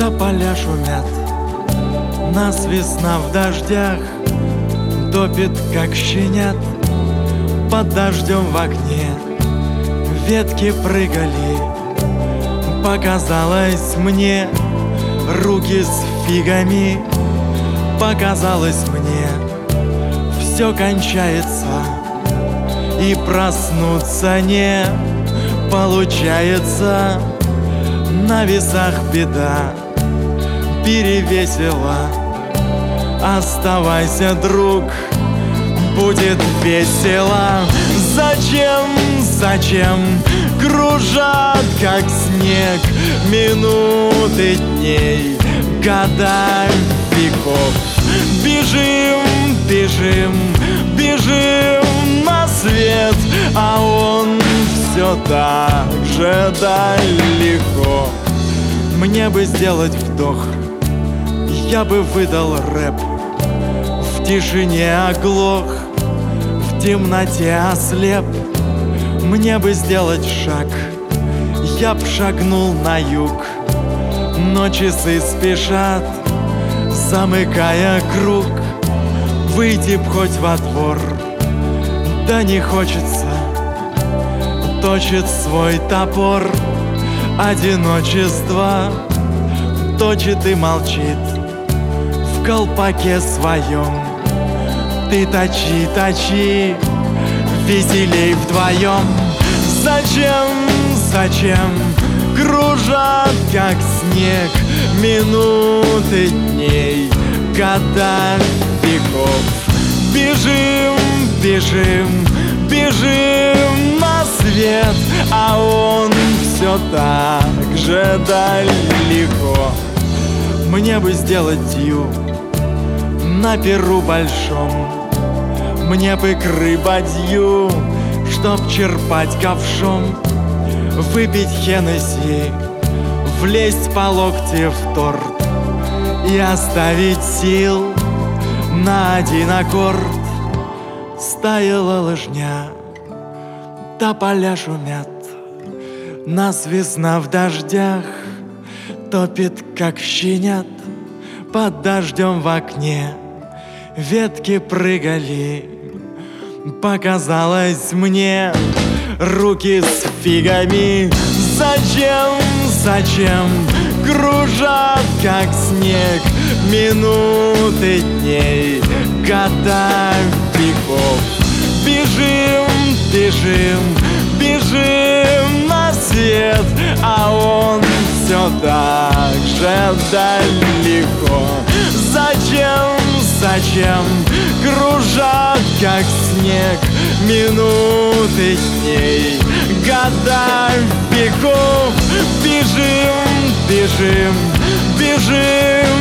Тополя шумят, нас весна в дождях топит, как щенят. Под дождем в окне ветки прыгали. Показалось мне руки с фигами. Показалось мне, все кончается, и проснуться не получается. На весах беда перевесила. Оставайся, друг, будет весело. Зачем кружат, как снег, минуты дней, года веков? Бежим на свет, а он все так же далеко. Мне бы сделать вдох, я бы выдал рэп. В тишине оглох, в темноте ослеп. Мне бы сделать шаг, я б шагнул на юг. Но часы спешат, замыкая круг. Выйти б хоть во двор, да не хочется. Точит свой топор одиночество, точит и молчит в колпаке своем. Ты точи, веселей вдвоем. Зачем кружат, как снег, минуты дней, года веков? Бежим на свет, а он все так же далеко. Мне бы сделать дью на перу большом. Мне бы к рыбадью, чтоб черпать ковшом. Выпить Хеннесси, влезть по локте в торт и оставить сил на один аккорд. Стаяла лыжня, тополя шумят, нас весна в дождях топит, как щенят. Под дождем в окне ветки прыгали. Показалось мне руки с фигами. Зачем кружат, как снег, минуты дней, года веков? Бежим на свет, а он все так же далеко. Зачем кружат, как снег, минуты дней, года веков? Бежим